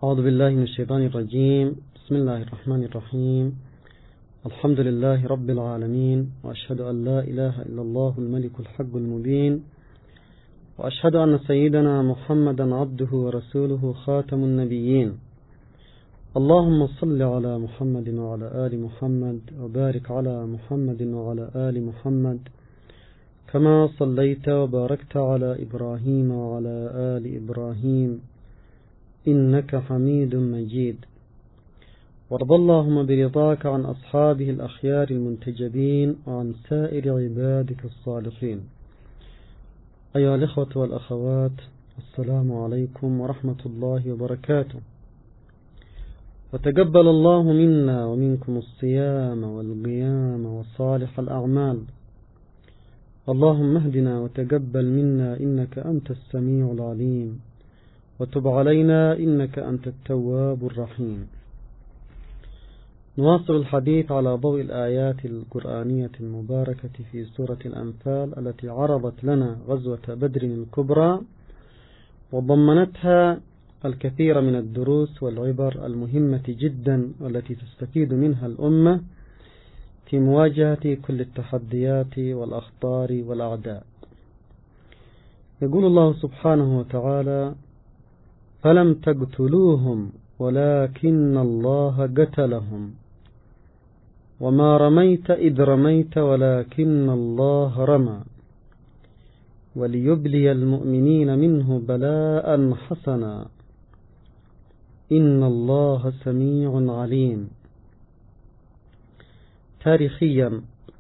أعوذ بالله من الشيطان الرجيم. بسم الله الرحمن الرحيم. الحمد لله رب العالمين، وأشهد أن لا إله إلا الله الملك الحق المبين، وأشهد أن سيدنا محمدا عبده ورسوله خاتم النبيين. اللهم صل على محمد وعلى آل محمد، وبارك على محمد وعلى آل محمد كما صليت وباركت على إبراهيم وعلى آل إبراهيم إنك حميد مجيد. وارض اللهم برضاك عن أصحابه الأخيار المنتجبين وعن سائر عبادك الصالحين. أيها الإخوة والأخوات، السلام عليكم ورحمة الله وبركاته. وتقبل الله منا ومنكم الصيام والقيام وصالح الأعمال. اللهم اهدنا وتقبل منا إنك أنت السميع العليم، وتب علينا إنك أنت التواب الرحيم. نواصل الحديث على ضوء الآيات القرآنية المباركة في سورة الأنفال التي عرضت لنا غزوة بدر الكبرى، وضمنتها الكثير من الدروس والعبر المهمة جدا، والتي تستفيد منها الأمة في مواجهة كل التحديات والأخطار والأعداء. يقول الله سبحانه وتعالى: فلم تقتلوهم ولكن الله قتلهم وما رميت إذ رميت ولكن الله رمى وليبلي المؤمنين منه بلاء حسنا إن الله سميع عليم. تاريخيا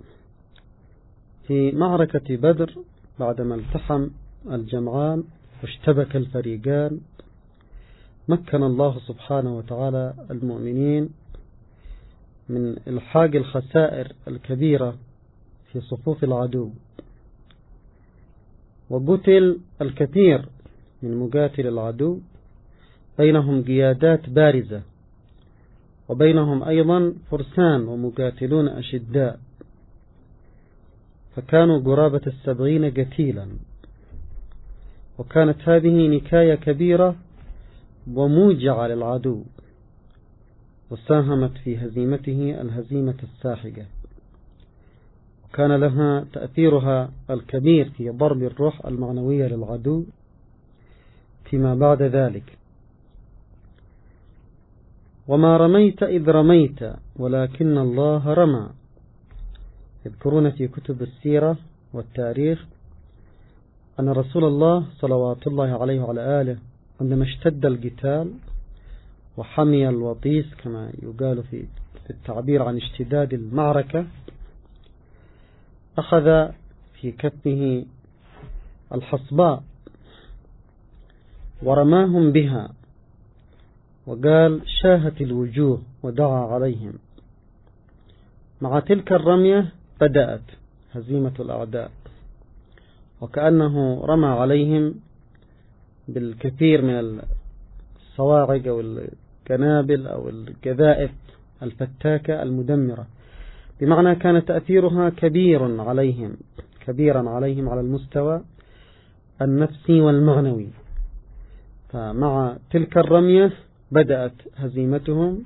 في معركة بدر، بعدما التحم الجمعان واشتبك الفريقان، مكن الله سبحانه وتعالى المؤمنين من إلحاق الخسائر الكبيرة في صفوف العدو، وقتل الكثير من مقاتل العدو، بينهم قيادات بارزة، وبينهم أيضا فرسان ومقاتلون أشداء، فكانوا قرابة 70 قتيلا. وكانت هذه نكاية كبيرة وموجعة للعدو، وساهمت في هزيمته الهزيمة الساحقة، وكان لها تأثيرها الكبير في ضرب الروح المعنوية للعدو فيما بعد ذلك. وما رميت إذ رميت ولكن الله رمى. يذكرون في كتب السيرة والتاريخ أن رسول الله صلوات الله عليه وعلى آله عندما اشتد القتال وحمي الوطيس، كما يقال في التعبير عن اشتداد المعركة، أخذ في كفه الحصباء ورماهم بها، وقال: شاهت الوجوه، ودعا عليهم. مع تلك الرمية بدأت هزيمة الأعداء، وكأنه رمى عليهم بالكثير من الصواعق أو القنابل أو القذائف الفتاكة المدمرة، بمعنى كان تأثيرها كبيرا عليهم على المستوى النفسي والمعنوي. فمع تلك الرمية بدأت هزيمتهم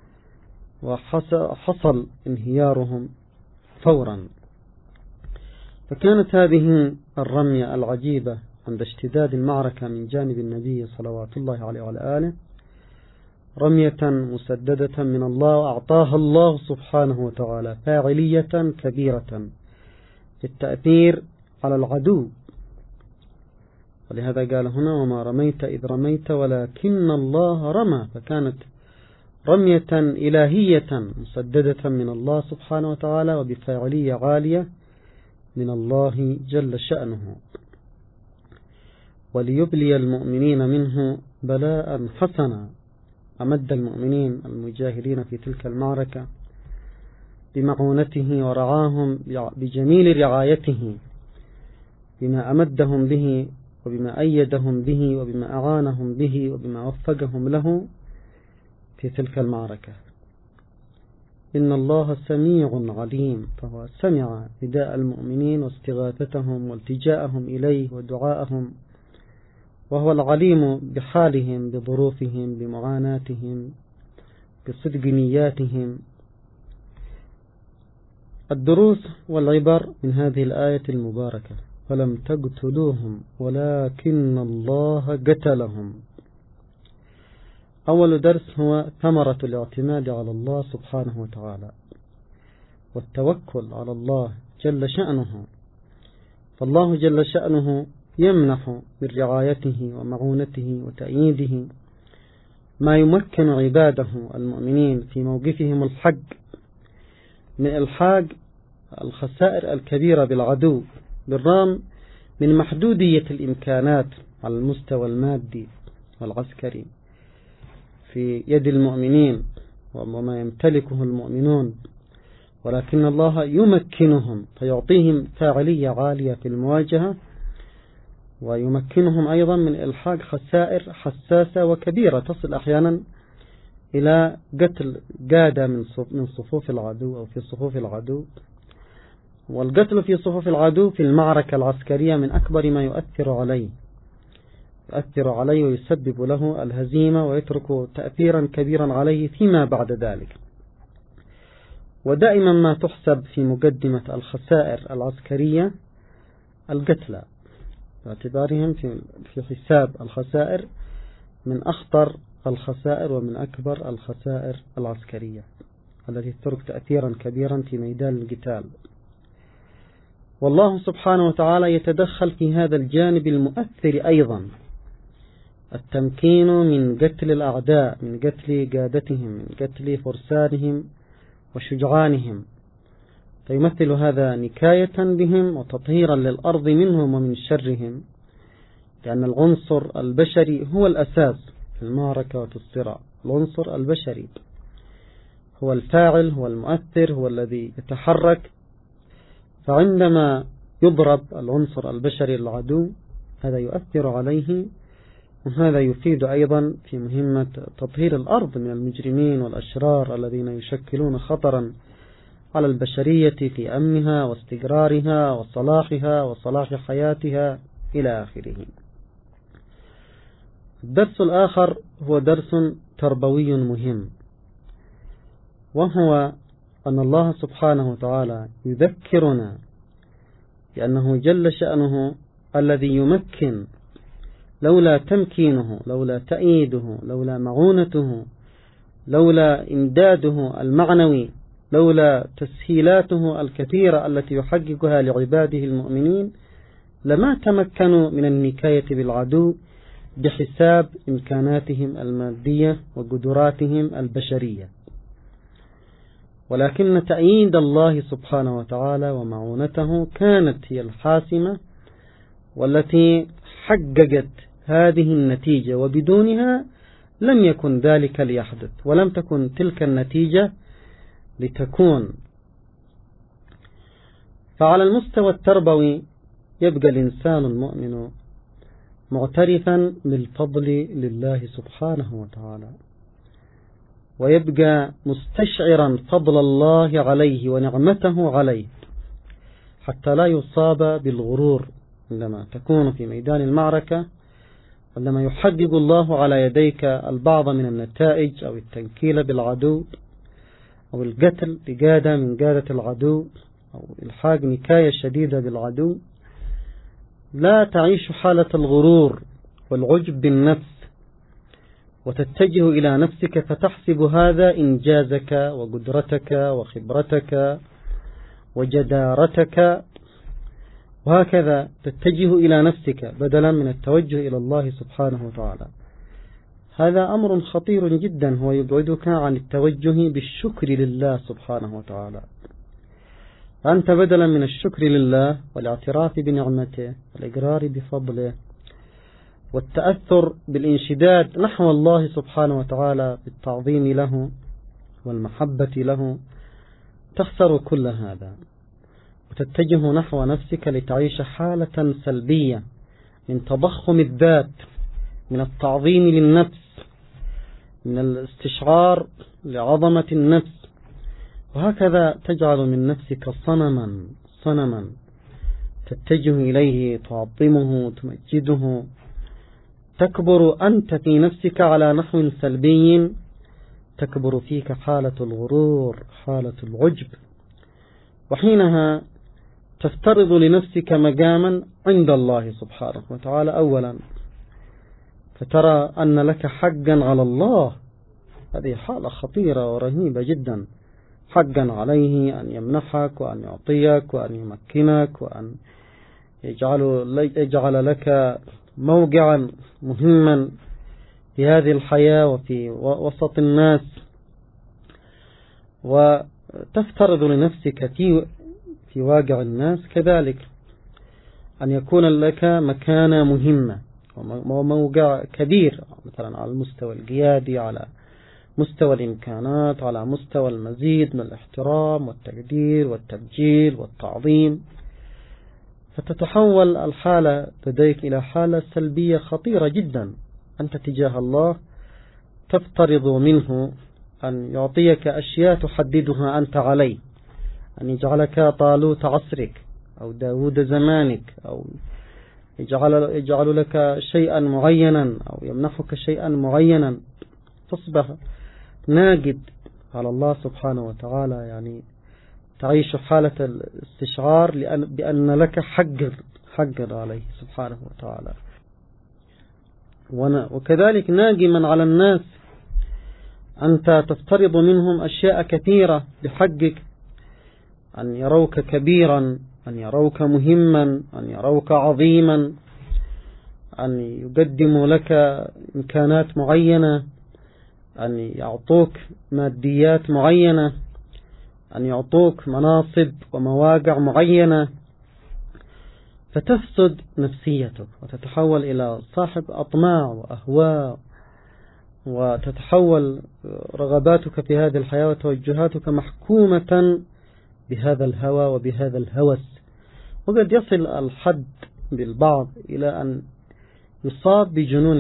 وحصل انهيارهم فورا. فكانت هذه الرمية العجيبة عند اشتداد المعركة من جانب النبي صلوات الله عليه وعلى آله رمية مسددة من الله، وأعطاها الله سبحانه وتعالى فاعلية كبيرة في التأثير على العدو. ولهذا قال هنا: وما رميت إذ رميت ولكن الله رمى. فكانت رمية إلهية مسددة من الله سبحانه وتعالى، وبفاعلية عالية من الله جل شأنه. وليبلي المؤمنين منه بلاء حسنا. أمد المؤمنين المجاهدين في تلك المعركة بمعونته، ورعاهم بجميل رعايته، بما أمدهم به وبما أيدهم به وبما أعانهم به وبما وفقهم له في تلك المعركة. إن الله سميع عليم، فهو سمع نداء المؤمنين واستغاثتهم والتجاءهم إليه ودعاءهم وهو العليم بحالهم، بظروفهم، بمعاناتهم، بصدق نياتهم. الدروس والعبر من هذه الآية المباركة: فلم تقتلوهم ولكن الله قتلهم. أول درس هو ثمرة الاعتماد على الله سبحانه وتعالى والتوكل على الله جل شأنه. فالله جل شأنه يمنح من رعايته ومعونته وتأييده ما يمكن عباده المؤمنين في موقفهم الحق من إلحاق الخسائر الكبيرة بالعدو، بالرغم من محدودية الإمكانات على المستوى المادي والعسكري في يد المؤمنين وما يمتلكه المؤمنون، ولكن الله يمكنهم فيعطيهم فاعلية عالية في المواجهة، ويمكنهم أيضا من إلحاق خسائر حساسة وكبيرة تصل أحيانا إلى قتل قادة من صفوف العدو أو في صفوف العدو. والقتل في صفوف العدو في المعركة العسكرية من أكبر ما يؤثر عليه ويسبب له الهزيمة ويترك تأثيرا كبيرا عليه فيما بعد ذلك. ودائما ما تحسب في مقدمة الخسائر العسكرية القتلى، باعتبارهم في حساب الخسائر من أخطر الخسائر ومن أكبر الخسائر العسكرية التي تترك تأثيرا كبيرا في ميدان القتال. والله سبحانه وتعالى يتدخل في هذا الجانب المؤثر أيضا، التمكين من قتل الأعداء، من قتل قادتهم، من قتل فرسانهم وشجعانهم، فيمثل هذا نكاية بهم وتطهيرا للأرض منهم ومن شرهم، لأن العنصر البشري هو الأساس في المعركة وفي الصراع. العنصر البشري هو الفاعل، هو المؤثر، هو الذي يتحرك. فعندما يضرب العنصر البشري للعدو هذا يؤثر عليه، وهذا يفيد أيضا في مهمة تطهير الأرض من المجرمين والأشرار الذين يشكلون خطرا على البشرية في أمنها واستقرارها وصلاحها وصلاح حياتها إلى آخره. الدرس الآخر هو درس تربوي مهم، وهو أن الله سبحانه وتعالى يذكرنا بأنه جل شأنه الذي يمكن، لولا تمكينه، لولا تأييده، لولا معونته، لولا إمداده المعنوي، لولا تسهيلاته الكثيرة التي يحققها لعباده المؤمنين، لما تمكنوا من النكاية بالعدو بحساب إمكاناتهم المادية وقدراتهم البشرية. ولكن تأييد الله سبحانه وتعالى ومعونته كانت هي الحاسمة والتي حققت هذه النتيجة، وبدونها لم يكن ذلك ليحدث، ولم تكن تلك النتيجة لتكون. فعلى المستوى التربوي يبقى الإنسان المؤمن معترفا بالفضل لله سبحانه وتعالى، ويبقى مستشعرا فضل الله عليه ونعمته عليه، حتى لا يصاب بالغرور عندما تكون في ميدان المعركة، عندما يحقق الله على يديك البعض من النتائج أو التنكيل بالعدو أو القتل بقادة من قادة العدو أو إلحاق نكاية شديدة بالعدو. لا تعيش حالة الغرور والعجب بالنفس وتتجه إلى نفسك فتحسب هذا إنجازك وقدرتك وخبرتك وجدارتك، وهكذا تتجه إلى نفسك بدلا من التوجه إلى الله سبحانه وتعالى. هذا أمر خطير جدا، هو يبعدك عن التوجه بالشكر لله سبحانه وتعالى. أنت بدلا من الشكر لله والاعتراف بنعمته والإقرار بفضله والتأثر بالانشداد نحو الله سبحانه وتعالى بالتعظيم له والمحبة له، تخسر كل هذا وتتجه نحو نفسك لتعيش حالة سلبية من تضخم الذات، من التعظيم للنفس، من الاستشعار لعظمة النفس، وهكذا تجعل من نفسك صنما تتجه إليه، تعظمه، تمجده، تكبر أنت في نفسك على نحو سلبي، تكبر فيك حالة الغرور، حالة العجب، وحينها تفترض لنفسك مقاما عند الله سبحانه وتعالى أولا، فترى أن لك حقا على الله. هذه حالة خطيرة ورهيبة جدا، حقا عليه أن يمنحك وأن يعطيك وأن يمكنك وأن يجعل لك موقعا مهما في هذه الحياة وفي وسط الناس، وتفترض لنفسك في واقع الناس كذلك أن يكون لك مكانة مهمة وموقع كبير، مثلا على المستوى القيادي، على مستوى الإمكانات، على مستوى المزيد من الاحترام والتقدير والتبجيل والتعظيم. فتتحول الحالة لديك إلى حالة سلبية خطيرة جدا. أنت تجاه الله تفترض منه أن يعطيك أشياء تحددها أنت عليه، أن يجعلك طالوت عصرك أو داود زمانك، أو يجعل لك شيئا معينا أو يمنحك شيئا معينا، تصبح ناقد على الله سبحانه وتعالى، يعني تعيش حالة الاستشعار بأن لك حقا عليه سبحانه وتعالى. وكذلك ناقما على الناس، أنت تفترض منهم أشياء كثيرة بحقك، أن يروك كبيرا، أن يروك مهما، أن يروك عظيما، أن يقدموا لك إمكانات معينة، أن يعطوك ماديات معينة، أن يعطوك مناصب ومواقع معينة، فتفسد نفسيتك وتتحول إلى صاحب أطماع وأهواء، وتتحول رغباتك في هذه الحياة وتوجهاتك محكومة بهذا الهوى وبهذا الهوس. وقد يصل الحد بالبعض إلى أن يصاب بجنون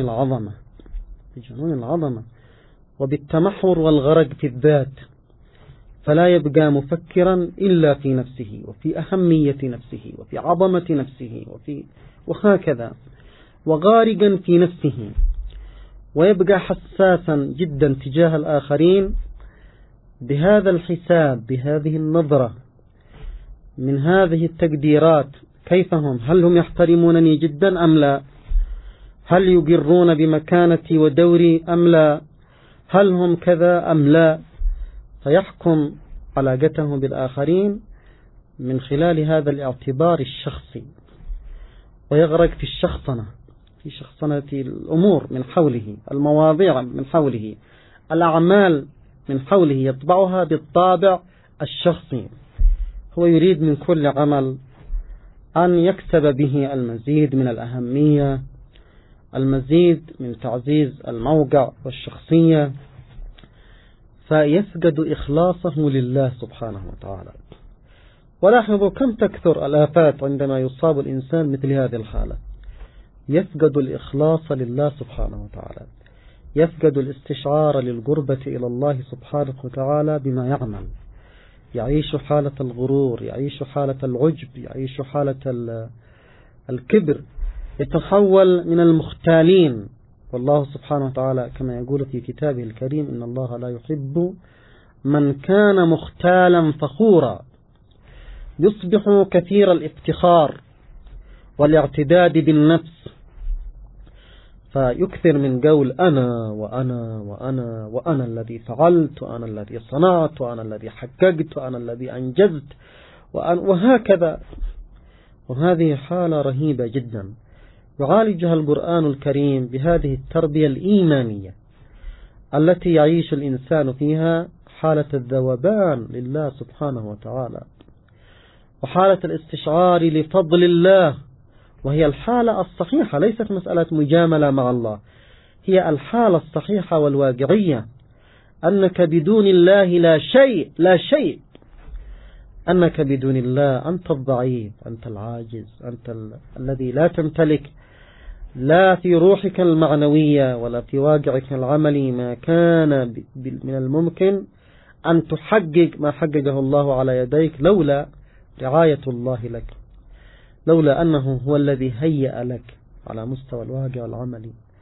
العظمة وبالتمحور والغرق في الذات، فلا يبقى مفكرا إلا في نفسه وفي أهمية نفسه وفي عظمة نفسه وهكذا، وغارقا في نفسه، ويبقى حساسا جدا تجاه الآخرين بهذا الحساب، بهذه النظرة، من هذه التقديرات، كيف هم؟ هل هم يحترمونني جدا أم لا؟ هل يقرون بمكانتي ودوري أم لا؟ هل هم كذا أم لا؟ فيحكم علاقته بالآخرين من خلال هذا الاعتبار الشخصي، ويغرق في شخصنة الأمور من حوله، المواضيع من حوله، الأعمال من حوله، يطبعها بالطابع الشخصي. هو يريد من كل عمل أن يكسب به المزيد من الأهمية، المزيد من تعزيز الموقع والشخصية، فيفقد إخلاصه لله سبحانه وتعالى. ولاحظوا كم تكثر الآفات عندما يصاب الإنسان مثل هذه الحالة، يفقد الإخلاص لله سبحانه وتعالى، يفقد الاستشعار للقربة إلى الله سبحانه وتعالى بما يعمل، يعيش حالة الغرور، يعيش حالة العجب، يعيش حالة الكبر، يتحول من المختالين. والله سبحانه وتعالى كما يقول في كتابه الكريم: إن الله لا يحب من كان مختالا فخورا، يصبح كثير الافتخار والاعتداد بالنفس، فيكثر من قول أنا وأنا وأنا وأنا الذي فعلت وأنا الذي صنعت وأنا الذي حققت وأنا الذي أنجزت وهكذا. وهذه حالة رهيبة جدا يعالجها القرآن الكريم بهذه التربية الإيمانية التي يعيش الإنسان فيها حالة الذوبان لله سبحانه وتعالى، وحالة الاستشعار لفضل الله، وهي الحالة الصحيحة، ليست مسألة مجاملة مع الله، هي الحالة الصحيحة والواقعية، أنك بدون الله لا شيء، أنك بدون الله أنت الضعيف، أنت العاجز، أنت الذي لا تمتلك لا في روحك المعنوية ولا في واقعك العملي ما كان من الممكن أن تحقق ما حققه الله على يديك لولا رعاية الله لك، لولا أنه هو الذي هيأ لك على مستوى الواقع العملي.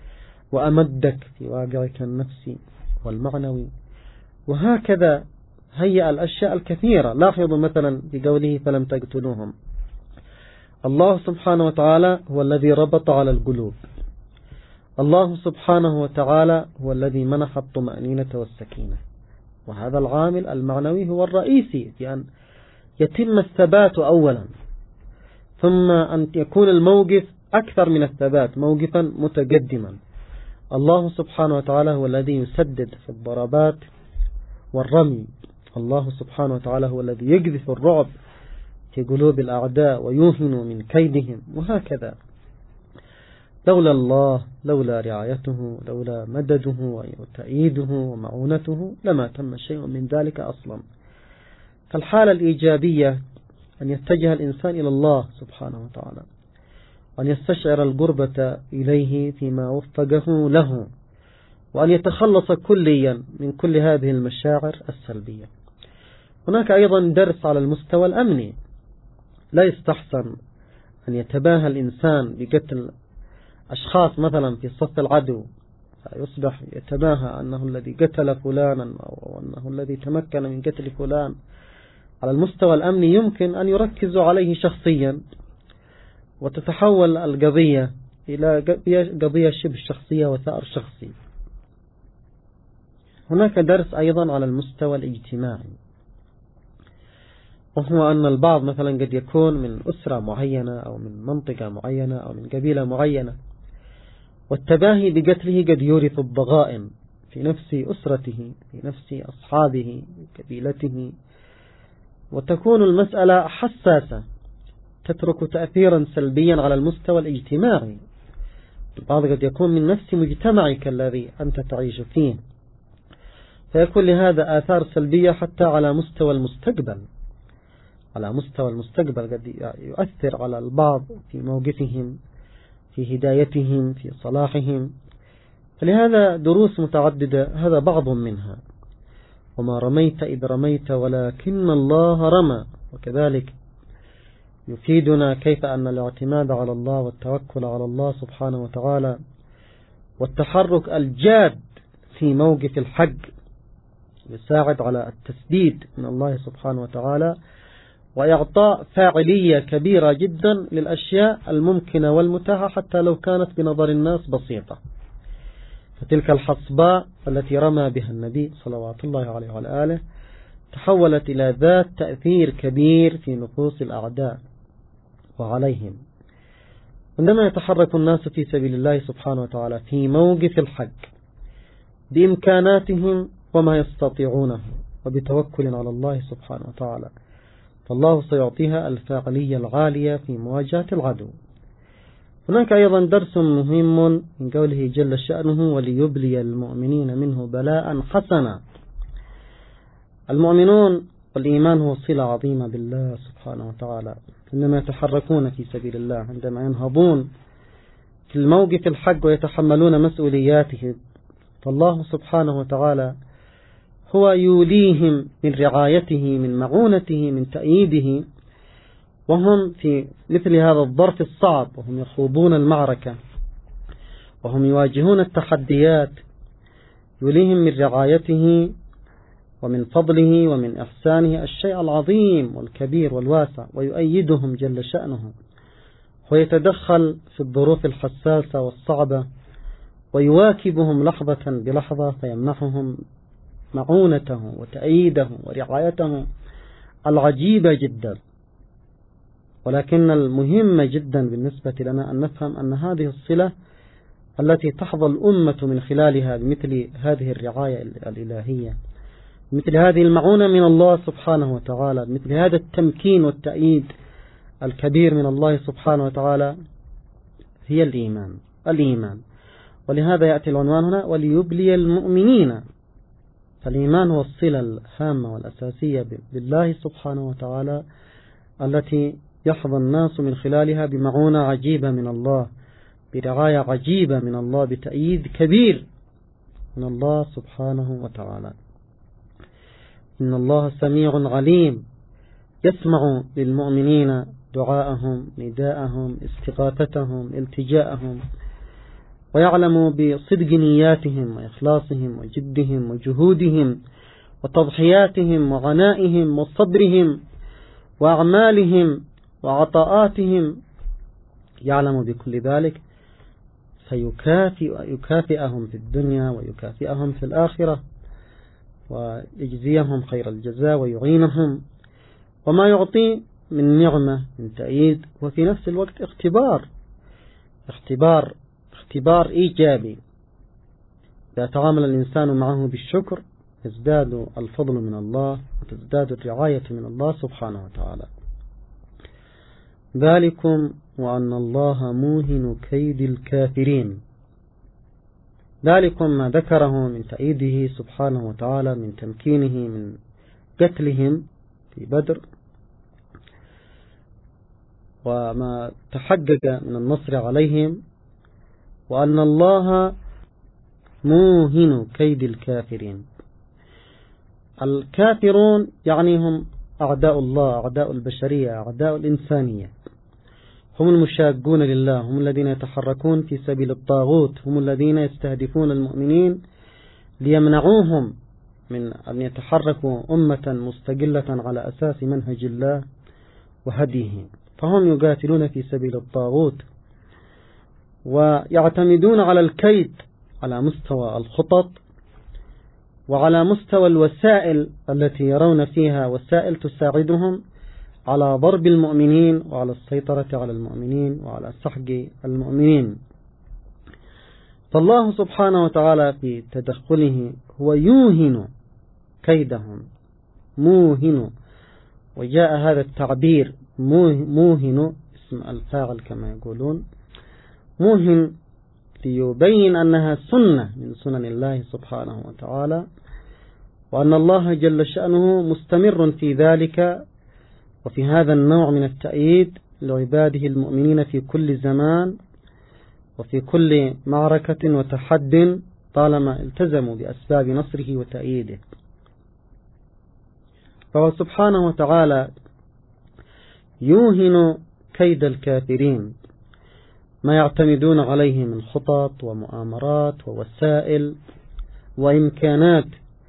وأمدك في واقعك النفسي والمعنوي. وهكذا هيأ الأشياء الكثيرة. لاحظوا مثلا بقوله فلم تقتلوهم، الله سبحانه وتعالى هو الذي ربط على القلوب، الله سبحانه وتعالى هو الذي منح الطمأنينة والسكينة، وهذا العامل المعنوي هو الرئيسي في أن يتم الثبات أولا، ثم أن يكون الموقف أكثر من الثبات، موقفا متقدما. الله سبحانه وتعالى هو الذي يسدد في الضربات والرمي، الله سبحانه وتعالى هو الذي يقذف الرعب في قلوب الأعداء ويوهن من كيدهم، وهكذا. لولا الله، لولا رعايته، لولا مدده وتأييده ومعونته لما تم شيء من ذلك أصلا. فالحالة الإيجابية أن يتجه الإنسان إلى الله سبحانه وتعالى، وأن يستشعر القربة إليه فيما وفقه له، وأن يتخلص كليا من كل هذه المشاعر السلبية. هناك أيضا درس على المستوى الأمني. لا يستحسن أن يتباهى الإنسان بقتل أشخاص مثلا في صف العدو، فيصبح يتباهى أنه الذي قتل فلانا أو أنه الذي تمكن من قتل فلان. على المستوى الأمني يمكن أن يركزوا عليه شخصيا، وتتحول القضية إلى قضية شبه شخصية وثأر شخصي. هناك درس أيضا على المستوى الاجتماعي، وهو أن البعض مثلا قد يكون من أسرة معينة أو من منطقة معينة أو من قبيلة معينة، والتباهي بقتله قد يورث الضغائن في نفس أسرته، في نفس أصحابه، في قبيلته، وتكون المسألة حساسة تترك تأثيرا سلبيا على المستوى الاجتماعي. البعض قد يكون من نفس مجتمعك الذي أنت تعيش فيه، فيكون لهذا آثار سلبية حتى على مستوى المستقبل. على مستوى المستقبل قد يؤثر على البعض في موقفهم، في هدايتهم، في صلاحهم. فلهذا دروس متعددة، هذا بعض منها. وما رميت إذ رميت ولكن الله رمى. وكذلك يفيدنا كيف أن الاعتماد على الله والتوكل على الله سبحانه وتعالى والتحرك الجاد في موقف الحق يساعد على التسديد من الله سبحانه وتعالى، وإعطاء فاعلية كبيرة جدا للأشياء الممكنة والمتاحة حتى لو كانت بنظر الناس بسيطة. فتلك الحصباء التي رمى بها النبي صلوات الله عليه وعلى آله تحولت إلى ذات تأثير كبير في نفوس الأعداء وعليهم. عندما يتحرك الناس في سبيل الله سبحانه وتعالى في موقف الحق بإمكاناتهم وما يستطيعونه وبتوكل على الله سبحانه وتعالى، فالله سيعطيها الفاعلية العالية في مواجهة العدو. هناك أيضا درس مهم من قوله جل شأنه وليبلي المؤمنين منه بلاء حسنا. المؤمنون والإيمان هو صلة عظيمة بالله سبحانه وتعالى، عندما يتحركون في سبيل الله، عندما ينهضون في الموقف الحق ويتحملون مسؤولياته، فالله سبحانه وتعالى هو يوليهم من رعايته، من معونته، من تأييده، وهم في مثل هذا الظرف الصعب وهم يخوضون المعركة وهم يواجهون التحديات، يوليهم من رعايته ومن فضله ومن إحسانه الشيء العظيم والكبير والواسع، ويؤيدهم جل شأنه، ويتدخل في الظروف الحساسة والصعبة، ويواكبهم لحظة بلحظة، فيمنحهم معونته وتأييده ورعايته العجيبة جدا. ولكن المهم جدا بالنسبة لنا أن نفهم أن هذه الصلة التي تحظى الأمة من خلالها بمثل هذه الرعاية الإلهية، مثل هذه المعونة من الله سبحانه وتعالى، مثل هذا التمكين والتأييد الكبير من الله سبحانه وتعالى، هي الإيمان. ولهذا يأتي العنوان هنا وليبلي المؤمنين. فالإيمان هو الصلة الهامة والأساسية بالله سبحانه وتعالى التي يحظى الناس من خلالها بمعونة عجيبة من الله، برعاية عجيبة من الله، بتأييد كبير من الله سبحانه وتعالى. إن الله سميع عليم، يسمع للمؤمنين دعاءهم، نداءهم، استغاثتهم، التجاءهم. ويعلم بصدق نياتهم وإخلاصهم وجدهم وجهودهم وتضحياتهم وغنائهم وصبرهم وأعمالهم وعطاءاتهم، يعلم بكل ذلك فيكافئهم في الدنيا ويكافئهم في الآخرة ويجزيهم خير الجزاء ويعينهم. وما يعطي من نعمة من تأييد وفي نفس الوقت اختبار إيجابي. إذا تعامل الإنسان معه بالشكر يزداد الفضل من الله وتزداد الرعاية من الله سبحانه وتعالى. ذلكم وأن الله موهن كيد الكافرين. ذلكم ما ذكره من تأييده سبحانه وتعالى من تمكينه من قتلهم في بدر، وما تحقق من النصر عليهم، وأن الله موهن كيد الكافرين. الكافرون يعني هم أعداء الله، أعداء البشرية، أعداء الإنسانية، هم المشاقون لله، هم الذين يتحركون في سبيل الطاغوت، هم الذين يستهدفون المؤمنين ليمنعوهم من أن يتحركوا أمة مستقلة على أساس منهج الله وهديه. فهم يقاتلون في سبيل الطاغوت ويعتمدون على الكيد على مستوى الخطط وعلى مستوى الوسائل التي يرون فيها وسائل تساعدهم على ضرب المؤمنين وعلى السيطرة على المؤمنين وعلى سحق المؤمنين. فالله سبحانه وتعالى في تدخله هو يوهن كيدهم، موهن، وجاء هذا التعبير موهن اسم الفاعل كما يقولون، موهن ليبين أنها سنة من سنن الله سبحانه وتعالى، وأن الله جل شأنه مستمر في ذلك وفي هذا النوع من التأييد لعباده المؤمنين في كل زمان وفي كل معركة وتحد طالما التزموا بأسباب نصره وتأييده. فهو سبحانه وتعالى يوهن كيد الكافرين، ما يعتمدون عليه من خطط ومؤامرات ووسائل وإمكانات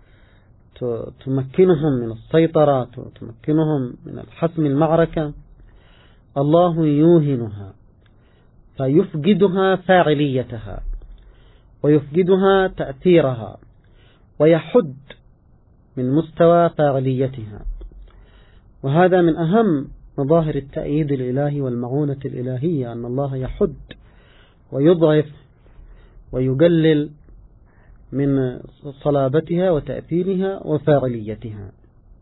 تمكنهم من السيطرة وتمكنهم من الحسم المعركة، الله يوهنها فيفقدها فاعليتها ويفقدها تأثيرها ويحد من مستوى فاعليتها. وهذا من أهم مظاهر التأييد الإلهي والمعونة الإلهية، أن الله يحد ويضعف ويقلل من صلابتها وتأثيرها وفاعليتها،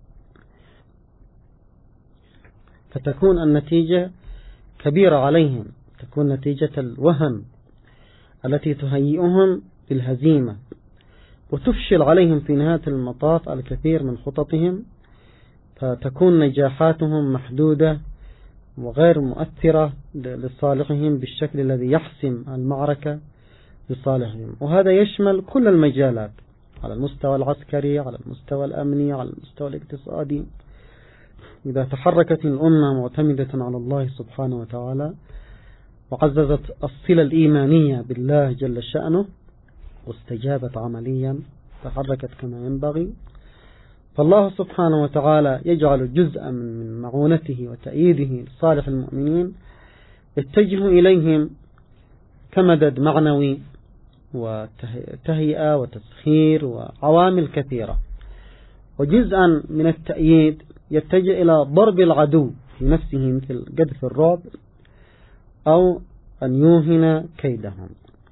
فتكون النتيجة كبيرة عليهم، تكون نتيجة الوهن التي تهيئهم بالهزيمة وتفشل عليهم في نهاية المطاف الكثير من خططهم، فتكون نجاحاتهم محدودة وغير مؤثرة لصالحهم بالشكل الذي يحسم المعركة لصالحهم. وهذا يشمل كل المجالات، على المستوى العسكري، على المستوى الأمني، على المستوى الاقتصادي. إذا تحركت الأمة معتمدة على الله سبحانه وتعالى وعززت الصلة الإيمانية بالله جل شأنه واستجابت عمليا، تحركت كما ينبغي، فالله سبحانه وتعالى يجعل جزءا من معونته وتأييده لصالح المؤمنين يتجه إليهم كمدد معنوي وتهيئة وتسخير وعوامل كثيرة، وجزءا من التأييد يتجه إلى ضرب العدو في نفسه مثل قذف الرعب أو أن يوهن كيدهم.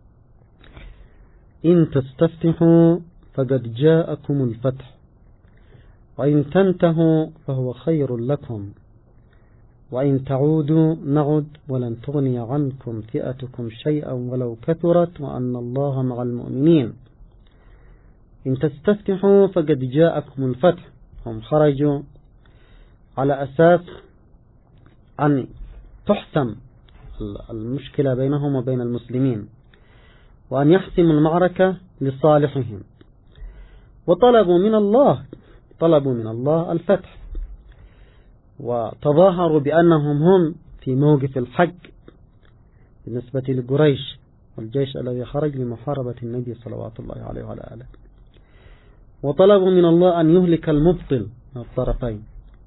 إن تستفتحوا فقد جاءكم الفتح وإن تنتهوا فهو خير لكم وإن تعودوا نعد ولن تغني عنكم فئتكم شيئا ولو كثرت وأن الله مع المؤمنين. إن تستفتحوا فقد جاءكم الفتح، هم خرجوا على أساس أن تحسم المشكلة بينهم وبين المسلمين وأن يحسموا المعركة لصالحهم، وطلبوا من الله الفتح، وتظاهروا بأنهم هم في موقف الحق بالنسبة لقريش والجيش الذي خرج لمحاربة النبي صلوات الله عليه وعلى آله، وطلبوا من الله أن يهلك المبطل من الطرفين،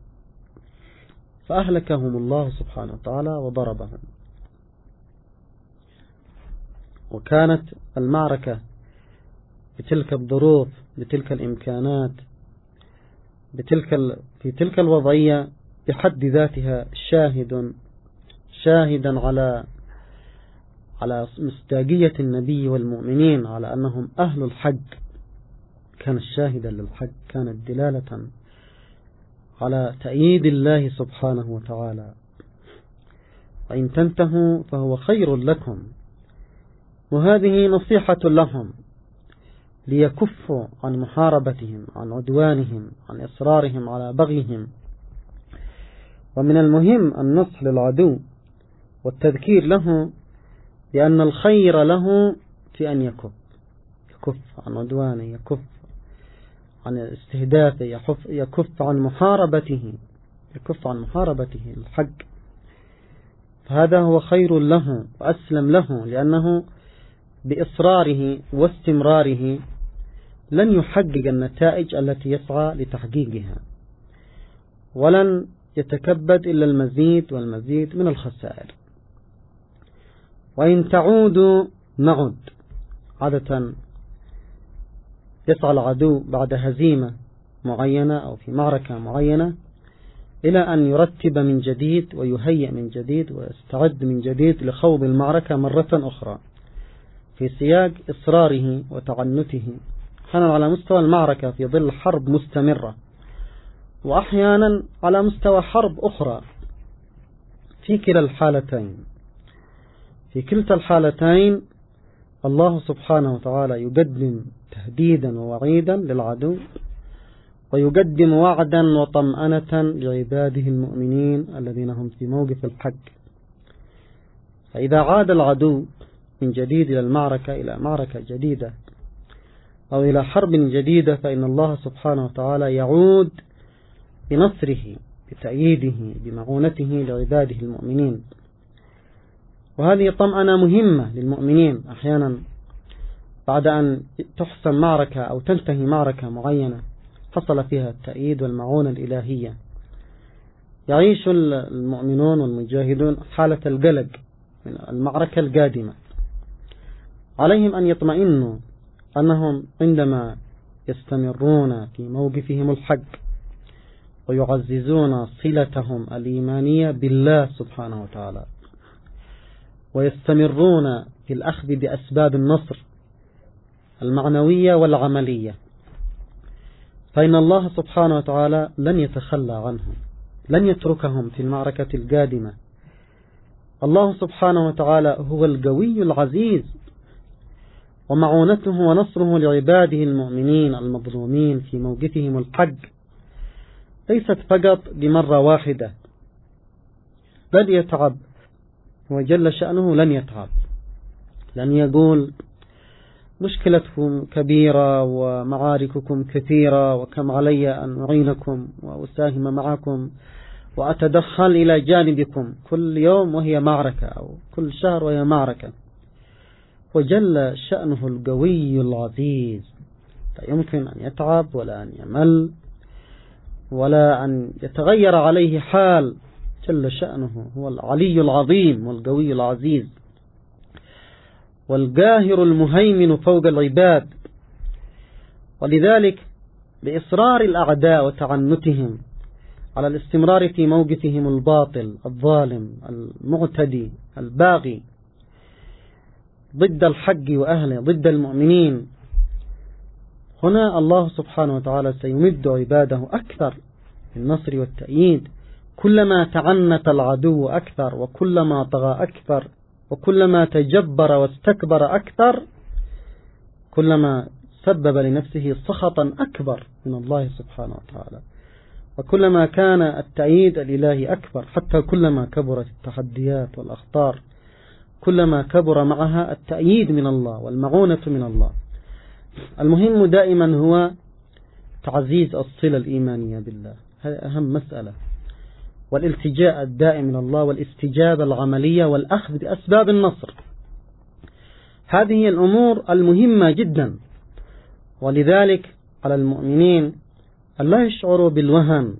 فأهلكهم الله سبحانه وتعالى وضربهم. وكانت المعركة بتلك الظروف، بتلك الإمكانات، في تلك الوضعية بحد ذاتها شاهدا على مصداقية النبي والمؤمنين، على أنهم أهل الحق. كانت شاهدا للحق، كانت دلالة على تأييد الله سبحانه وتعالى. وإن تنتهوا فهو خير لكم، وهذه نصيحة لهم ليكفوا عن محاربتهم، عن عدوانهم، عن إصرارهم على بغيهم. ومن المهم النصح للعدو والتذكير له بأن الخير له في أن يكف عن عدوانه، يكف عن استهدافه، يكف عن محاربته الحق. فهذا هو خير له وأسلم له، لأنه بإصراره واستمراره لن يحقق النتائج التي يسعى لتحقيقها، ولن يتكبد إلا المزيد والمزيد من الخسائر. وإن تعودوا نعد. عادة يسعى العدو بعد هزيمة معينة أو في معركة معينة إلى أن يرتب من جديد ويهيئ من جديد ويستعد من جديد لخوض المعركة مرة أخرى، في سياق إصراره وتعنته، أحيانا على مستوى المعركة في ظل حرب مستمرة، وأحيانا على مستوى حرب أخرى. في كلتا الحالتين الله سبحانه وتعالى يقدم تهديدا ووعيدا للعدو، ويقدم وعدا وطمأنة لعباده المؤمنين الذين هم في موقف الحق. فإذا عاد العدو من جديد إلى المعركة، إلى معركة جديدة أو إلى حرب جديدة، فإن الله سبحانه وتعالى يعود بنصره، بتأييده، بمعونته لعباده المؤمنين. وهذه طمأنة مهمة للمؤمنين. أحيانا بعد أن تحسم معركة أو تنتهي معركة معينة حصل فيها التأييد والمعونة الإلهية، يعيش المؤمنون والمجاهدون حالة القلق من المعركة القادمة. عليهم أن يطمئنوا أنهم عندما يستمرون في موقفهم الحق ويعززون صلتهم الإيمانية بالله سبحانه وتعالى، ويستمرون في الأخذ بأسباب النصر المعنوية والعملية، فإن الله سبحانه وتعالى لن يتخلى عنهم، لن يتركهم في المعركة القادمة. الله سبحانه وتعالى هو القوي العزيز، ومعونته ونصره لعباده المؤمنين المظلومين في موقفهم الحق ليست فقط بمرة واحدة، بل يتعب وجل شأنه، لن يتعب، لن يقول مشكلتكم كبيرة ومعارككم كثيرة وكم علي أن أعينكم وأساهم معكم وأتدخل إلى جانبكم كل يوم وهي معركة، أو كل شهر وهي معركة. وجل شأنه القوي العزيز، لا يمكن أن يتعب ولا أن يمل ولا أن يتغير عليه حال. جل شأنه هو العلي العظيم والقوي العزيز والقاهر المهيمن فوق العباد. ولذلك بإصرار الأعداء وتعنتهم على الاستمرار في موقفهم الباطل الظالم المعتدي الباغي ضد الحق وأهله، ضد المؤمنين، هنا الله سبحانه وتعالى سيمد عباده أكثر بالنصر والتأييد. كلما تعنت العدو أكثر، وكلما طغى أكثر، وكلما تجبر واستكبر أكثر، كلما سبب لنفسه سخطا أكبر من الله سبحانه وتعالى، وكلما كان التأييد الإلهي أكبر. حتى كلما كبرت التحديات والأخطار، كلما كبر معها التأييد من الله والمعونة من الله. المهم دائما هو تعزيز الصلة الإيمانية بالله، هذا أهم مسألة، والالتجاء الدائم من الله، والاستجابة العملية، والأخذ بأسباب النصر. هذه هي الأمور المهمة جدا. ولذلك على المؤمنين ألا يشعروا بالوهن،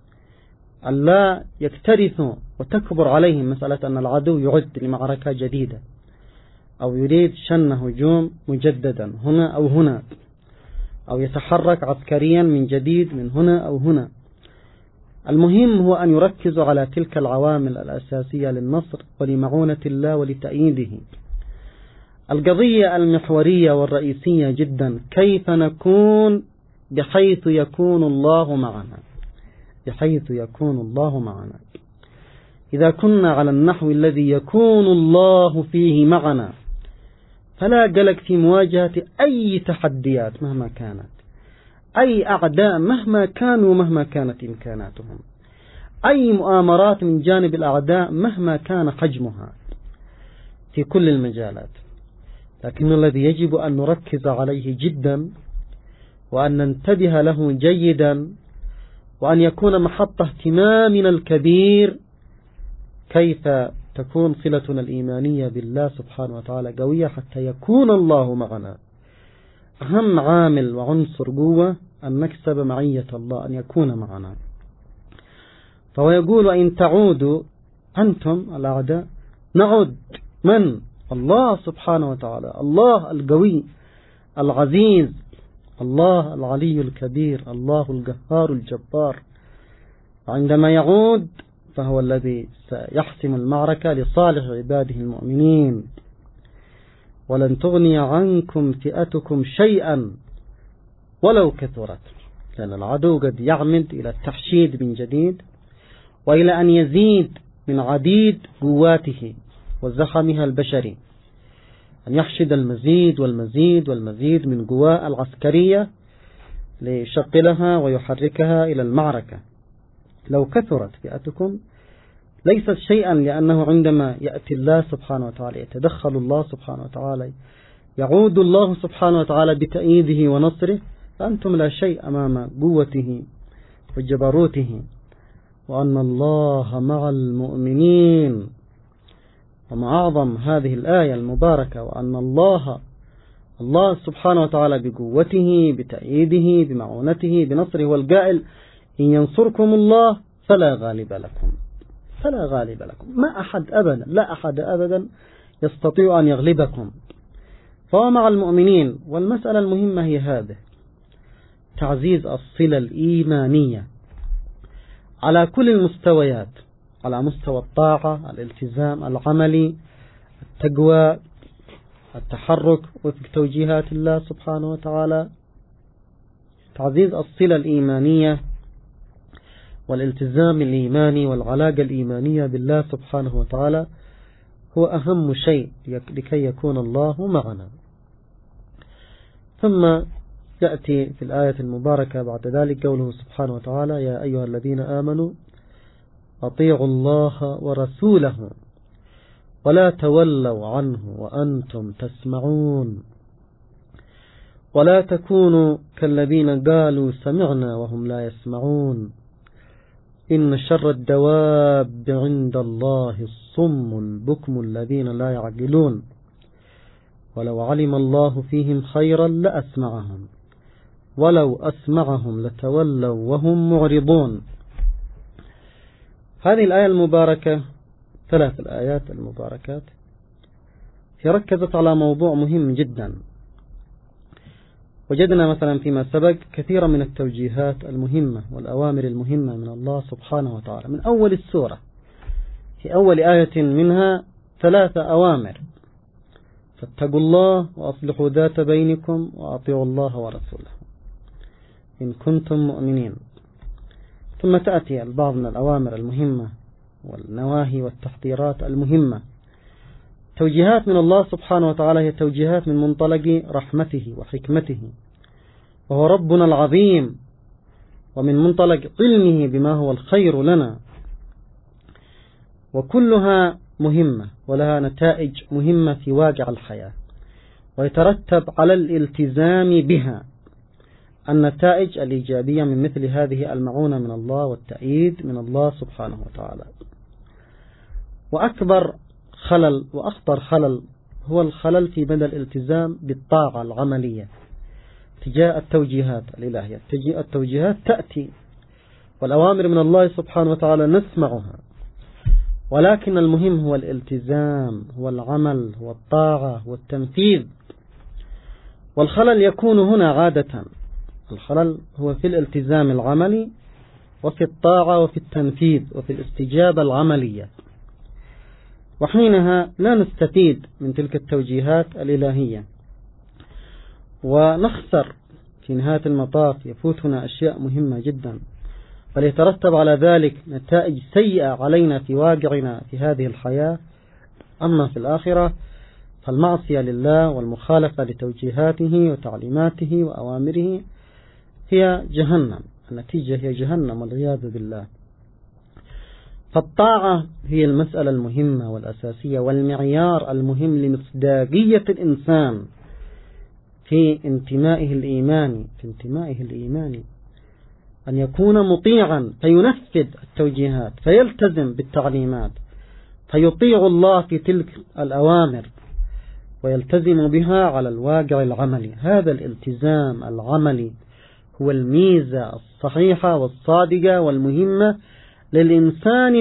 ألا يكترثوا وتكبر عليهم مسألة أن العدو يعد لمعركة جديدة أو يريد شن هجوم مجددا هنا أو هنا، أو يتحرك عسكريا من جديد من هنا أو هنا. المهم هو أن يركزوا على تلك العوامل الأساسية للنصر ولمعونة الله ولتأييده. القضية المحورية والرئيسية جدا كيف نكون بحيث يكون الله معنا، بحيث يكون الله معنا. إذا كنا على النحو الذي يكون الله فيه معنا فلا قلق في مواجهة أي تحديات مهما كانت، أي أعداء مهما كانوا مهما كانت إمكاناتهم، أي مؤامرات من جانب الأعداء مهما كان حجمها في كل المجالات. لكن الذي يجب أن نركز عليه جدا وأن ننتبه له جيدا وأن يكون محط اهتمامنا الكبير كيف تكون صلتنا الإيمانية بالله سبحانه وتعالى قوية حتى يكون الله معنا. أهم عامل وعنصر قوة أن نكسب معية الله، أن يكون معنا. فهو يقول إن تعودوا أنتم الأعداء نعد من؟ الله سبحانه وتعالى، الله القوي العزيز، الله العلي الكبير، الله القهار الجبار. وعندما يعود فهو الذي سيحسم المعركة لصالح عباده المؤمنين. ولن تغني عنكم فئتكم شيئا ولو كثرت، لأن العدو قد يعمد إلى التحشيد من جديد وإلى أن يزيد من عديد قواته وزخمها البشري، أن يحشد المزيد والمزيد والمزيد من قوى العسكرية ليشغلها ويحركها إلى المعركة. لو كثرت فئتكم ليست شيئا، لأنه عندما يأتي الله سبحانه وتعالى يتدخل الله سبحانه وتعالى، يعود الله سبحانه وتعالى بتأييده ونصره، فأنتم لا شيء أمام قوته وجبروته. وأن الله مع المؤمنين، وما أعظم هذه الآية المباركة، وأن الله سبحانه وتعالى بقوته بتأييده بمعونته بنصره والقائل إن ينصركم الله فلا غالب لكم، فلا غالب لكم، ما أحد أبدا، لا أحد أبدا يستطيع أن يغلبكم. فهو مع المؤمنين. والمسألة المهمة هي هذه: تعزيز الصلة الإيمانية على كل المستويات، على مستوى الطاعة، الالتزام العملي، التقوى، التحرك وفق توجيهات الله سبحانه وتعالى. تعزيز الصلة الإيمانية والالتزام الإيماني والعلاقة الإيمانية بالله سبحانه وتعالى هو أهم شيء لكي يكون الله معنا. ثم يأتي في الآية المباركة بعد ذلك قوله سبحانه وتعالى: يا أيها الذين آمنوا أطيعوا الله ورسوله ولا تولوا عنه وأنتم تسمعون ولا تكونوا كالذين قالوا سمعنا وهم لا يسمعون إن شر الدواب عند الله الصم البكم الذين لا يعقلون ولو علم الله فيهم خيرا لأسمعهم ولو أسمعهم لتولوا وهم معرضون. هذه الآية المباركة، ثلاث الآيات المباركات، ركزت على موضوع مهم جدا. وجدنا مثلا فيما سبق كثيرا من التوجيهات المهمة والأوامر المهمة من الله سبحانه وتعالى من أول السورة. في أول آية منها 3 أوامر: فاتقوا الله وأصلحوا ذات بينكم وأطيعوا الله ورسوله إن كنتم مؤمنين. ثم تأتي البعض من الأوامر المهمة والنواهي والتحذيرات المهمة. توجيهات من الله سبحانه وتعالى هي توجيهات من منطلق رحمته وحكمته، وهو ربنا العظيم، ومن منطلق علمه بما هو الخير لنا، وكلها مهمة ولها نتائج مهمة في واقع الحياة، ويترتب على الالتزام بها النتائج الإيجابية من مثل هذه المعونة من الله والتأييد من الله سبحانه وتعالى. وأكبر خلل وأخطر خلل هو الخلل في مدى الالتزام بالطاعة العملية تجاه التوجيهات الإلهية. التوجيهات تأتي والأوامر من الله سبحانه وتعالى نسمعها، ولكن المهم هو الالتزام، هو العمل، هو الطاعة، هو التنفيذ. والخلل يكون هنا عادة، الخلل هو في الالتزام العملي وفي الطاعة وفي التنفيذ وفي الاستجابة العملية، وحينها لا نستفيد من تلك التوجيهات الإلهية ونخسر في نهاية المطاف، يفوتنا أشياء مهمة جدا، بل يترتب على ذلك نتائج سيئة علينا في واقعنا في هذه الحياة. أما في الآخرة فالمعصية لله والمخالفة لتوجيهاته وتعليماته وأوامره هي جهنم، النتيجة هي جهنم والعياذ بالله. فالطاعة هي المسألة المهمة والأساسية والمعيار المهم لمصداقية الإنسان في انتمائه الإيماني، أن يكون مطيعا فينفذ التوجيهات فيلتزم بالتعليمات، فيطيع الله في تلك الأوامر ويلتزم بها على الواقع العملي. هذا الالتزام العملي هو الميزة الصحيحة والصادقة والمهمة للإنسان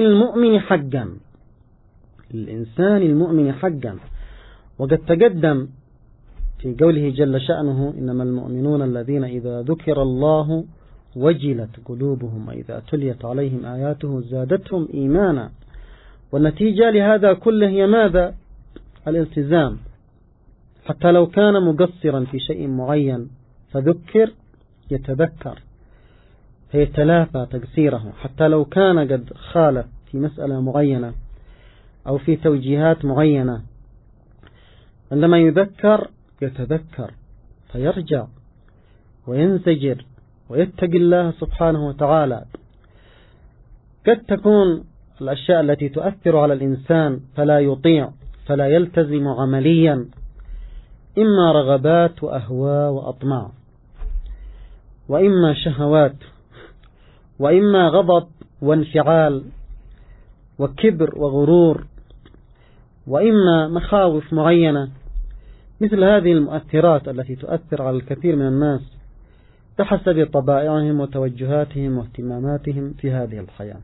المؤمن حقا. وقد تقدم في قوله جل شأنه: إنما المؤمنون الذين إذا ذكر الله وجلت قلوبهم وإذا تليت عليهم آياته زادتهم إيمانا. والنتيجة لهذا كله هي ماذا؟ الالتزام. حتى لو كان مقصرا في شيء معين فذكر يتذكر فيتلافى تقصيره، حتى لو كان قد خالف في مسألة معينة أو في توجيهات معينة، عندما يذكر يتذكر فيرجع وينزجر ويتقي الله سبحانه وتعالى. قد تكون الأشياء التي تؤثر على الإنسان فلا يطيع فلا يلتزم عمليا، إما رغبات وأهواء وأطماع، وإما شهوات، وإما غضب وانفعال وكبر وغرور، وإما مخاوف معينة. مثل هذه المؤثرات التي تؤثر على الكثير من الناس بحسب طبائعهم وتوجهاتهم واهتماماتهم في هذه الحياة.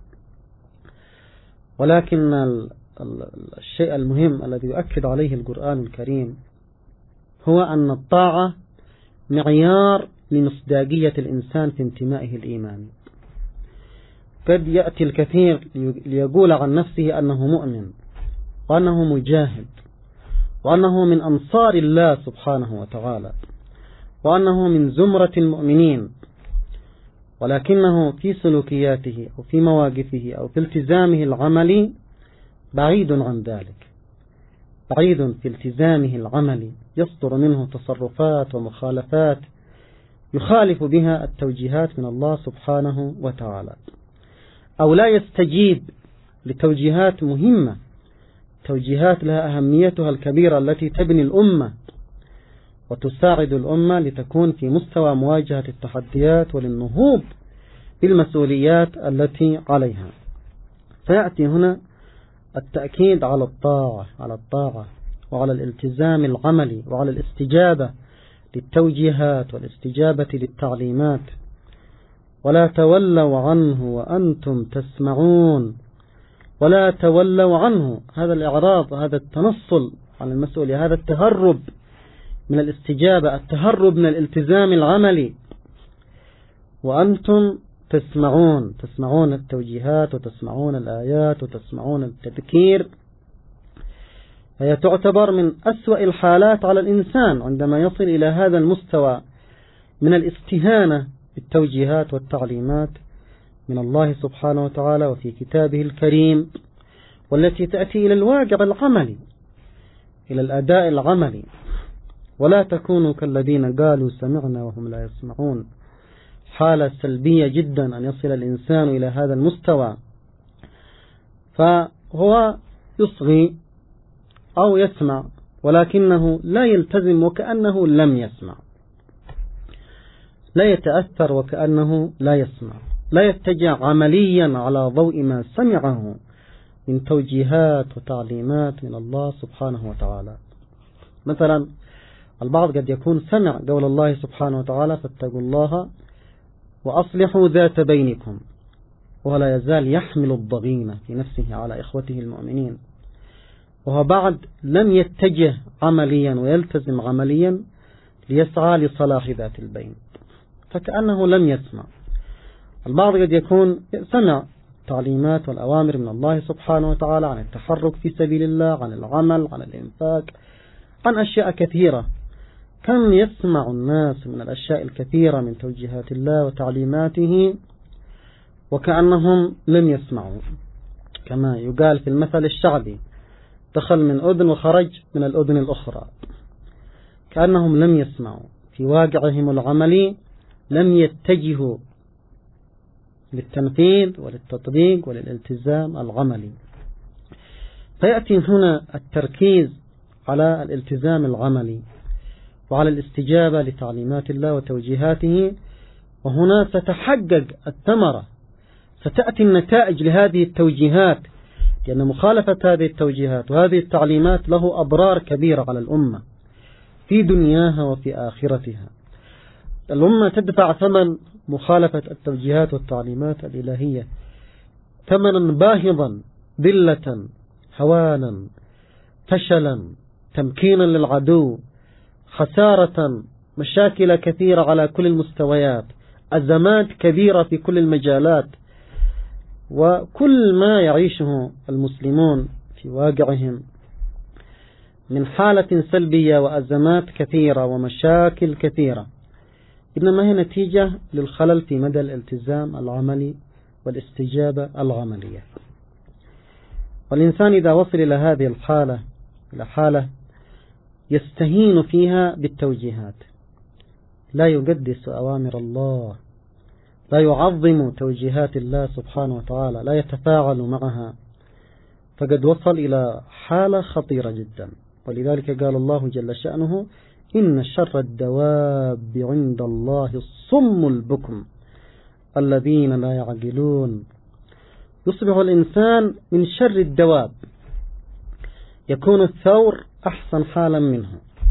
ولكن الشيء المهم الذي يؤكد عليه القرآن الكريم هو أن الطاعة معيار لمصداقية الإنسان في انتمائه الإيماني. قد يأتي الكثير ليقول عن نفسه أنه مؤمن وأنه مجاهد وأنه من أنصار الله سبحانه وتعالى وأنه من زمرة المؤمنين، ولكنه في سلوكياته أو في مواقفه أو في التزامه العملي بعيد عن ذلك، بعيد في التزامه العملي، يصدر منه تصرفات ومخالفات يخالف بها التوجيهات من الله سبحانه وتعالى، أو لا يستجيب لتوجيهات مهمة، توجيهات لها أهميتها الكبيرة التي تبني الأمة وتساعد الأمة لتكون في مستوى مواجهة التحديات وللنهوض بالمسؤوليات التي عليها. فيأتي هنا التأكيد على الطاعة وعلى الالتزام العملي وعلى الاستجابة للتوجيهات والاستجابة للتعليمات. ولا تولوا عنه وأنتم تسمعون، ولا تولوا عنه، هذا الإعراض، هذا التنصل عن المسؤولية، هذا التهرب من الاستجابة، التهرب من الالتزام العملي. وأنتم تسمعون التوجيهات وتسمعون الآيات وتسمعون التذكير. هي تعتبر من أسوأ الحالات على الإنسان عندما يصل إلى هذا المستوى من الاستهانة بالتوجيهات والتعليمات من الله سبحانه وتعالى وفي كتابه الكريم، والتي تأتي إلى الواقع العملي، إلى الأداء العملي. ولا تكونوا كالذين قالوا سمعنا وهم لا يسمعون. حالة سلبية جدا أن يصل الإنسان إلى هذا المستوى، فهو يصغي أو يسمع ولكنه لا يلتزم وكأنه لم يسمع، لا يتأثر وكأنه لا يسمع، لا يتجه عمليا على ضوء ما سمعه من توجيهات وتعليمات من الله سبحانه وتعالى. مثلا البعض قد يكون سمع قول الله سبحانه وتعالى فاتقوا الله وأصلحوا ذات بينكم، ولا يزال يحمل الضغينة في نفسه على إخوته المؤمنين، وهو بعد لم يتجه عمليا ويلتزم عمليا ليسعى لصلاح ذات البين، فكأنه لم يسمع. البعض قد يكون سمع تعليمات والأوامر من الله سبحانه وتعالى عن التحرك في سبيل الله، عن العمل، عن الإنفاق، عن أشياء كثيرة، كم يسمع الناس من الأشياء الكثيرة من توجيهات الله وتعليماته وكأنهم لم يسمعوا، كما يقال في المثل الشعبي: دخل من أذن وخرج من الأذن الأخرى، كأنهم لم يسمعوا في واقعهم العملي، لم يتجهوا للتنفيذ وللتطبيق وللالتزام العملي. فيأتي هنا التركيز على الالتزام العملي وعلى الاستجابة لتعليمات الله وتوجيهاته، وهنا ستحقق الثمرة، ستأتي النتائج لهذه التوجيهات، لأن مخالفة هذه التوجيهات وهذه التعليمات له أضرار كبيرة على الأمة في دنياها وفي آخرتها. الأمة تدفع ثمن مخالفة التوجيهات والتعليمات الإلهية، ثمنا باهظا، ذلة، هوانا، فشلا، تمكينا للعدو، خسارة، مشاكل كثيرة على كل المستويات، أزمات كبيرة في كل المجالات، وكل ما يعيشه المسلمون في واقعهم من حالة سلبية وأزمات كثيرة ومشاكل كثيرة، إنما هي نتيجة للخلل في مدى الالتزام العملي والاستجابة العملية. والإنسان إذا وصل إلى هذه الحالة، إلى حالة يستهين فيها بالتوجيهات، لا يقدس أوامر الله، لا يعظم توجيهات الله سبحانه وتعالى، لا يتفاعل معها، فقد وصل إلى حالة خطيرة جدا. ولذلك قال الله جل شأنه: إن شر الدواب عند الله الصم البكم الذين لا يعقلون. يصبح الإنسان من شر الدواب، يكون الثور أحسن حالا منه،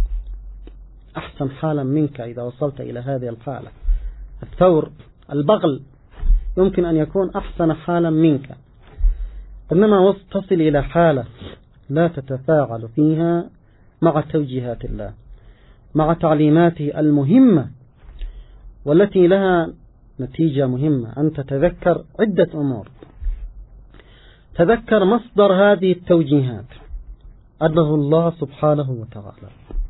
أحسن حالا منك إذا وصلت إلى هذه الحالة. الثور البغل يمكن أن يكون أحسن حالا منك، إنما تصل إلى حالة لا تتفاعل فيها مع توجيهات الله، مع تعليماته المهمة والتي لها نتيجة مهمة. أنت تذكر عدة أمور، تذكر مصدر هذه التوجيهات أنه الله سبحانه وتعالى،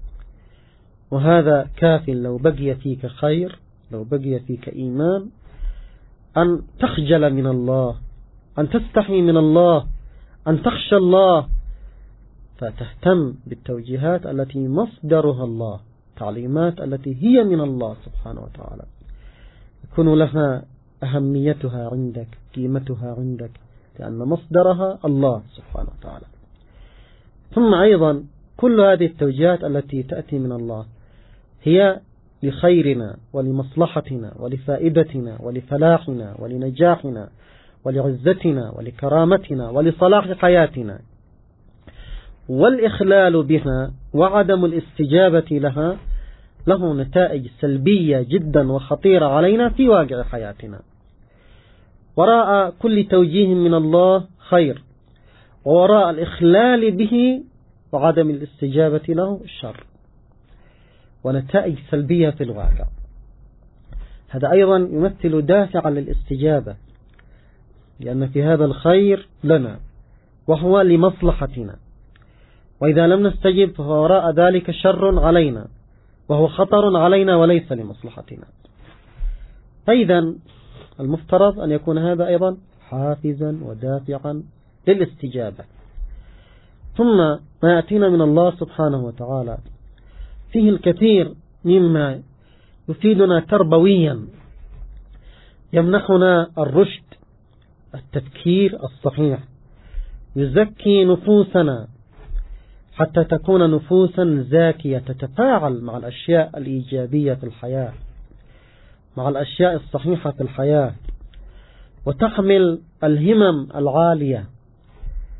وهذا كاف لو بقي فيك خير، لو بقي فيك إيمان، أن تخجل من الله، أن تستحي من الله، أن تخشى الله، فتهتم بالتوجيهات التي مصدرها الله، تعليمات التي هي من الله سبحانه وتعالى، يكون لها أهميتها عندك، قيمتها عندك، لأن مصدرها الله سبحانه وتعالى. ثم أيضا كل هذه التوجيهات التي تأتي من الله هي لخيرنا ولمصلحتنا ولفائدتنا ولفلاحنا ولنجاحنا ولعزتنا ولكرامتنا ولصلاح حياتنا، والإخلال بها وعدم الاستجابة لها له نتائج سلبية جدا وخطيرة علينا في واقع حياتنا. وراء كل توجيه من الله خير، ووراء الإخلال به وعدم الاستجابة له الشر ونتائج سلبية في الواقع. هذا أيضا يمثل دافعا للاستجابة، لأن في هذا الخير لنا وهو لمصلحتنا، وإذا لم نستجب فهو وراء ذلك شر علينا وهو خطر علينا وليس لمصلحتنا. فإذا المفترض أن يكون هذا أيضا حافزا ودافعا للاستجابة. ثم ما يأتينا من الله سبحانه وتعالى فيه الكثير مما يفيدنا تربويا، يمنحنا الرشد، التفكير الصحيح، يزكي نفوسنا حتى تكون نفوسا زاكية تتفاعل مع الأشياء الإيجابية في الحياة، مع الأشياء الصحيحة في الحياة، وتحمل الهمم العالية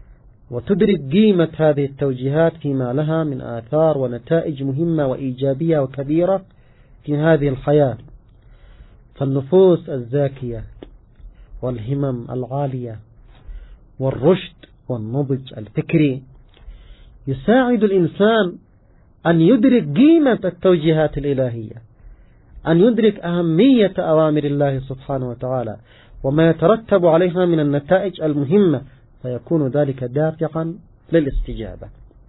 وتدرك قيمة هذه التوجيهات فيما لها من آثار ونتائج مهمة وإيجابية وكبيرة في هذه الحياة. فالنفوس الزاكية والهمم العالية والرشد والنضج الفكري يساعد الإنسان أن يدرك قيمة التوجيهات الإلهية، أن يدرك أهمية أوامر الله سبحانه وتعالى وما يترتب عليها من النتائج المهمة، فيكون ذلك دافعا للاستجابة.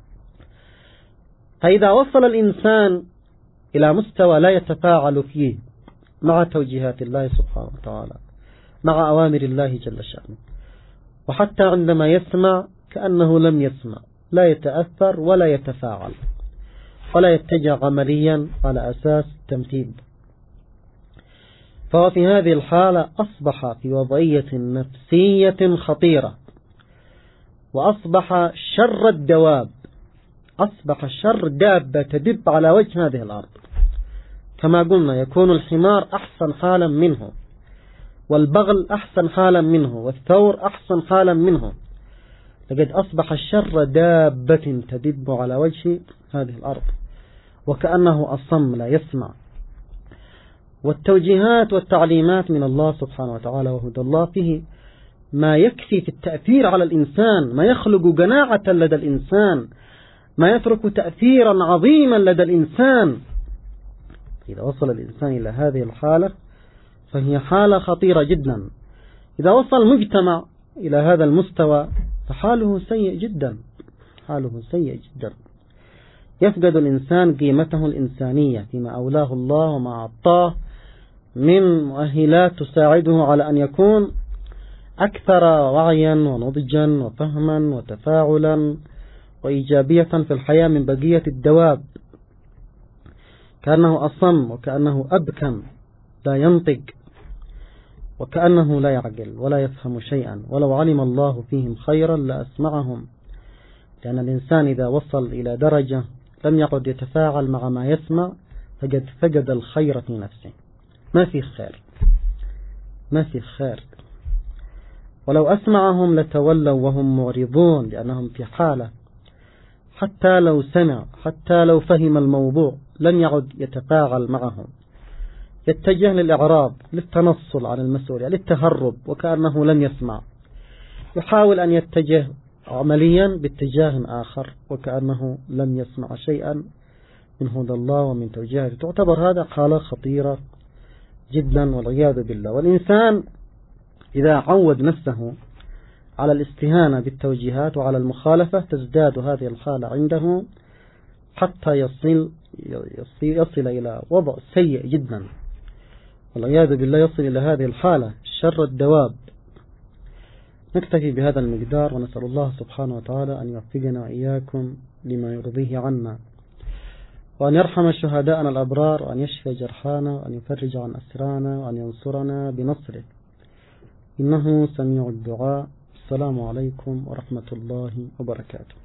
فإذا وصل الإنسان إلى مستوى لا يتفاعل فيه مع توجيهات الله سبحانه وتعالى، مع أوامر الله جل شأنه، وحتى عندما يسمع كأنه لم يسمع، لا يتأثر ولا يتفاعل ولا يتجه عمليا على أساس تمثيل، فهو في هذه الحالة أصبح في وضعية نفسية خطيرة، وأصبح شر الدواب، أصبح شر دابة تدب على وجه هذه الأرض. كما قلنا يكون الحمار أحسن حالا منه، والبغل أحسن حالا منه، والثور أحسن حالا منه، لقد أصبح الشر دابة تدب على وجه هذه الأرض، وكأنه أصم لا يسمع. والتوجيهات والتعليمات من الله سبحانه وتعالى وهدى الله فيه ما يكفي في التأثير على الإنسان، ما يخلق قناعة لدى الإنسان، ما يترك تأثيرا عظيما لدى الإنسان. إذا وصل الإنسان إلى هذه الحالة فهي حالة خطيرة جدا. إذا وصل المجتمع إلى هذا المستوى فحاله سيء جدا، حاله سيء جدا. يفقد الإنسان قيمته الإنسانية فيما أولاه الله وما أعطاه من مؤهلات تساعده على أن يكون أكثر وعيا ونضجا وفهما وتفاعلا وإيجابية في الحياة من بقية الدواب. كأنه أصم، وكأنه أبكم لا ينطق، وكأنه لا يعقل ولا يفهم شيئا، ولو علم الله فيهم خيرا لأسمعهم. لأن الإنسان إذا وصل إلى درجة لم يقعد يتفاعل مع ما يسمع فقد فقد الخير في نفسه، ما في خير، ما في خير. ولو أسمعهم لتولوا وهم معرضون، لأنهم في حالة حتى لو سمع، حتى لو فهم الموضوع لن يعد يتفاعل معهم، يتجه للإعراض، للتنصل عن المسؤولية، للتهرب، وكأنه لم يسمع. يحاول أن يتجه عمليا باتجاه آخر وكأنه لم يسمع شيئا من هدى الله ومن توجيهاته. تعتبر هذا حالة خطيرة جدا والعياذ بالله. والإنسان إذا عود نفسه على الاستهانة بالتوجيهات وعلى المخالفة تزداد هذه الحالة عنده حتى يصل إلى وضع سيء جدا والعياذ بالله، يصل إلى هذه الحالة شر الدواب. نكتفي بهذا المقدار، ونسأل الله سبحانه وتعالى أن يوفقنا وإياكم لما يرضيه عنا، وأن يرحم شهداءنا الأبرار، وأن يشفي جرحانا، وأن يفرج عن أسرانا، وأن ينصرنا بنصره، إنه سميع الدعاء. السلام عليكم ورحمة الله وبركاته.